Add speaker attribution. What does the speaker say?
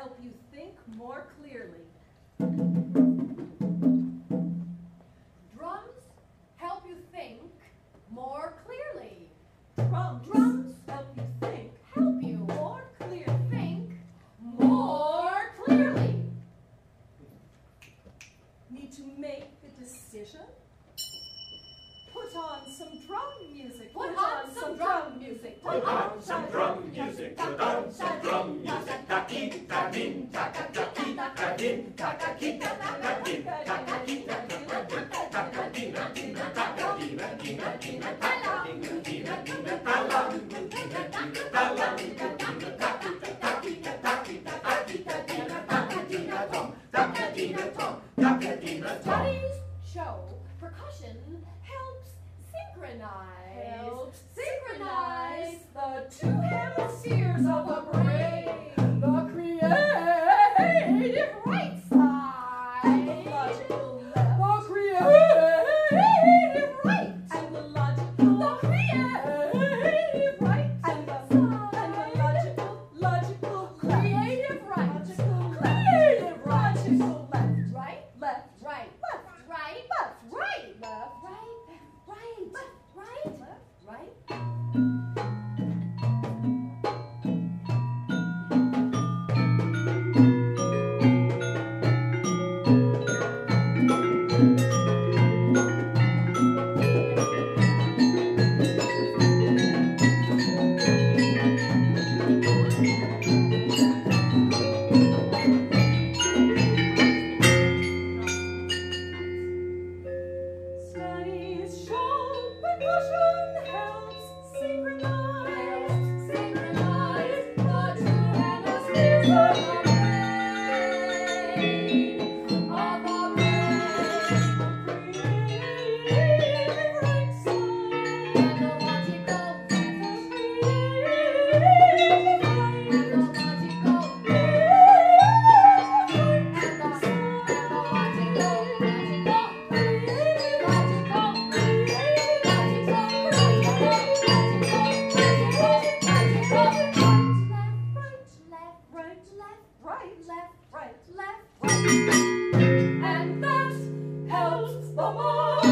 Speaker 1: help you think more clearly.
Speaker 2: Drums help you think more clearly.
Speaker 1: Drums help you think
Speaker 2: Help you
Speaker 1: more clearly.
Speaker 2: think more clearly.
Speaker 1: Need to make a decision? Put on some drum music.
Speaker 2: Put on some drum music.
Speaker 3: Put on some drum music. Put on some drum music. Ta-dee, ta-dee, ta-ta-ta-dee, ta-dee, ta-ta-dee, ta-ta-ta-dee, ta-ta-dee, ta-ta-ta-dee, ta-ta-dee, ta-ta-dee,
Speaker 2: Studies show percussion helps synchronize the two hemispheres of the brain. The creative right side,
Speaker 1: The logical
Speaker 2: the
Speaker 1: left.
Speaker 2: creative right,
Speaker 1: And the logical
Speaker 2: the creative right,
Speaker 1: and the
Speaker 2: side,
Speaker 1: logical
Speaker 2: creative right,
Speaker 1: logical
Speaker 2: creative right,
Speaker 1: logical left.
Speaker 2: right,
Speaker 1: Left.
Speaker 2: right, left, right, left, right, left, right, right, right, right.
Speaker 1: Studies show percussion helps synchronize
Speaker 2: The two hemispheres of the brain,
Speaker 1: creative right side.
Speaker 2: and the logical
Speaker 1: Right.
Speaker 2: and that helps the mind.